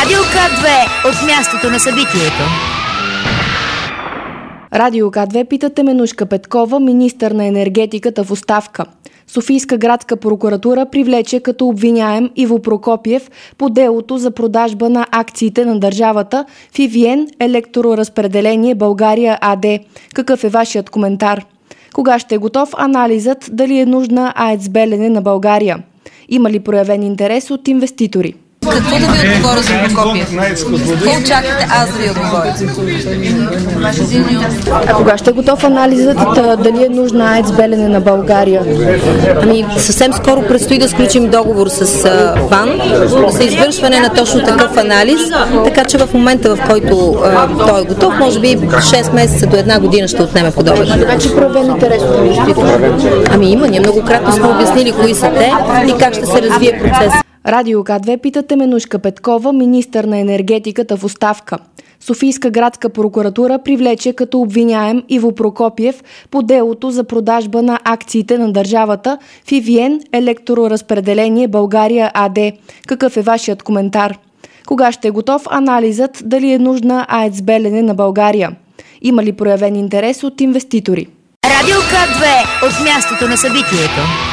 Радио К2 от мястото на събитието. Радио К2 пита Теменужка Петкова, министър на енергетиката в оставка. Софийска градска прокуратура привлече като обвиняем Иво Прокопиев по делото за продажба на акциите на държавата в EVN Електроразпределение България АД. Какъв е вашият коментар? Кога ще е готов анализът дали е нужна АЕЦ Белене на България? Има ли проявен интерес от инвеститори? Какво да ви отговоря за Прокопиев? Какво очаквате аз да ви отговоря? А кога ще е готов анализът дали е нужна АЕЦ Белене на България? Съвсем скоро предстои да сключим договор с БАН за извършване на точно такъв анализ, така че в момента, в който той е готов, може би 6 месеца до една година ще отнеме подобен. Вече проявен интерес от инвеститори. Има. Ние многократно сме обяснили кои са те и как ще се развие процес. Радио К2 пита Теменужка Петкова, министър на енергетиката в оставка. Софийска градска прокуратура привлече като обвиняем Иво Прокопиев по делото за продажба на акциите на държавата в EVN Електроразпределение България АД. Какъв е вашият коментар? Кога ще е готов анализът дали е нужна АЕЦ Белене на България? Има ли проявен интерес от инвеститори? Радио К2 от мястото на събитието.